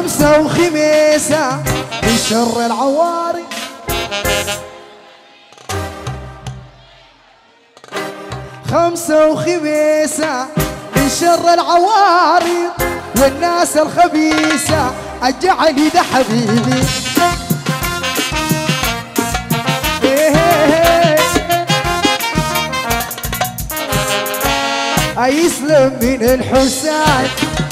خمسة وخميسة من شر العواري، خمسة وخميسة من شر العوارض والناس الخبيثة. الجعلي ده حبيبي يسلم من الحساد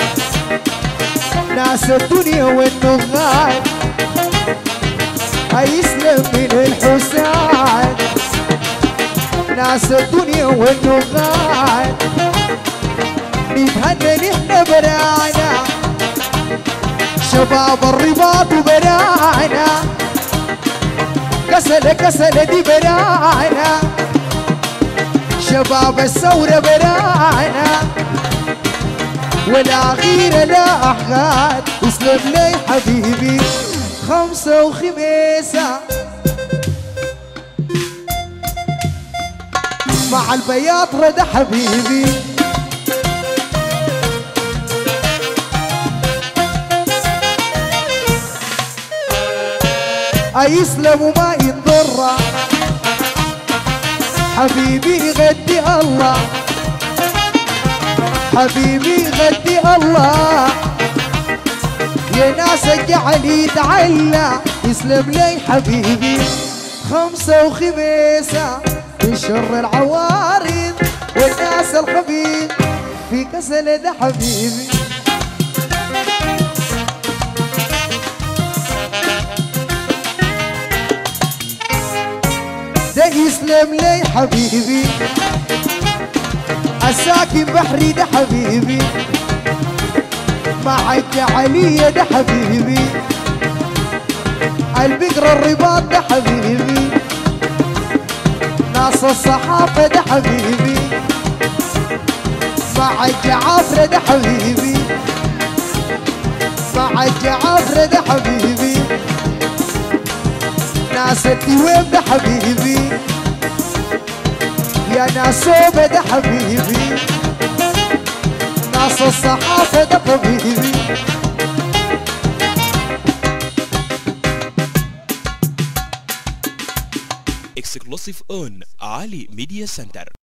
ناس الدنيا والنغاد، يسلم من الحساد ناس الدنيا والنغاد. نتهنى نحن برانا شباب الرباط وبرانا، كسلة كسلة دي برانا شباب الثورة برانا، والأخيرة لا أحد. اسلم لي حبيبي خمسة وخميسة مع البياض رد حبيبي. يسلم وما ينضر حبيبي غدي الله، حبيبي غدي الله يا ناس الجعلي تعلى. يسلم لي حبيبي خمسة وخميسة من شر العوارض والناس الخبيث في كسل ده حبيبي. ده يسلم لي حبيبي الساكن بحري ده حبيبي، مع الجعلية ده حبيبي، البقرة الرباط ده حبيبي، ناس الصحافة ده حبيبي، مع الجعافرة ده حبيبي، مع الجعافرة ده حبيبي، ناس الدوام ده حبيبي، يا ناس صوبة ده حبيبي، ناس الصحافة ده حبيبي. Exclusive on Ali Media Center.